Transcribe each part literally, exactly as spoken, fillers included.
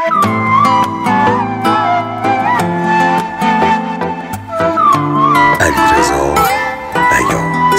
علیرضا بیات.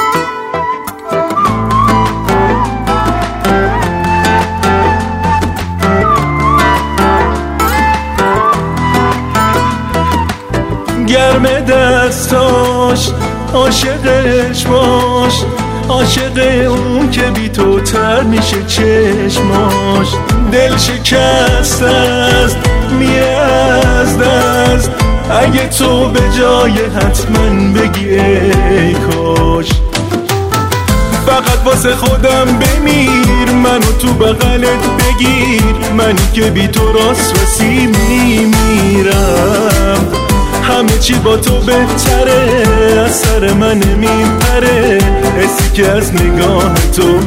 گرم دستاش عاشقش باش، عاشق اون که بی تو تر میشه چشماش. دل شکست است میره از دست، اگه تو به جای حتما بگی ای کاش. فقط واسه خودم بمیر، منو تو بغلت بگیر، منی که بی تو راست رسی میمیرم. همه چی با تو بهتره، از سر من نمیپره، حسی که از نگاه تو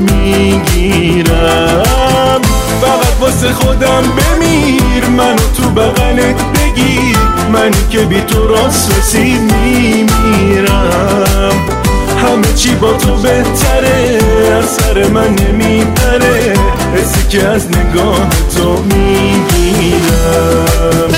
میگیرم. فقط واسه خودم بمیر، منو تو بغلت بگیر، منی که بی تو راست رسی میمیرم. همه چی با تو بهتره، از سر من نمیپره، حسی که از نگاه تو میگیرم.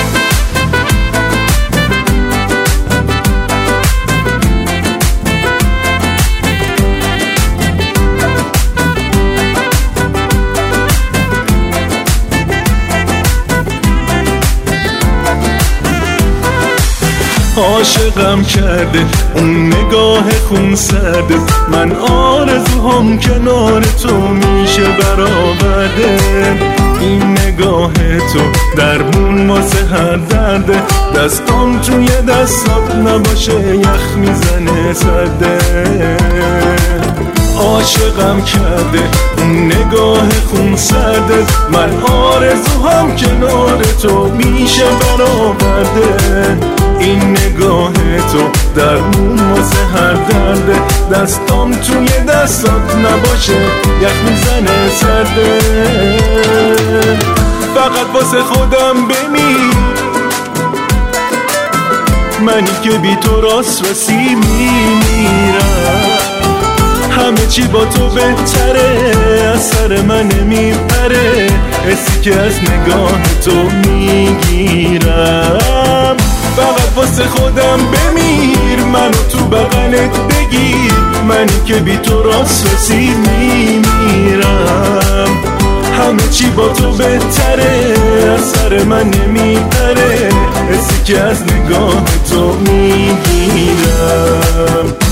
عاشقم کرده اون نگاه خون سرده، من آرزوهام کنار تو میشه برآورده. این نگاه تو درمون واسه هر درده، دستام توی دستات نباشه یخ میزنه سرده. عاشقم کرده اون نگاه خون سرده، من آرزوهام کنار تو میشه برآورده. این نگاه تو درمون واسه هر درده، دستام توی دستات نباشه یخ میزنه سرده. فقط واسه خودم بمیر، منی که بی تو راست رسی میمیرم. همه چی با تو بهتره، از سر من نمیپره، حسی که از نگاه تو میگیرم. فقط واسه خودم بمیر، منو تو بغلت بگیر، منی که بی تو راست رسی میمیرم. همه چی با تو بهتره، از سر من نمیپره، حسی که از نگاه تو میگیرم.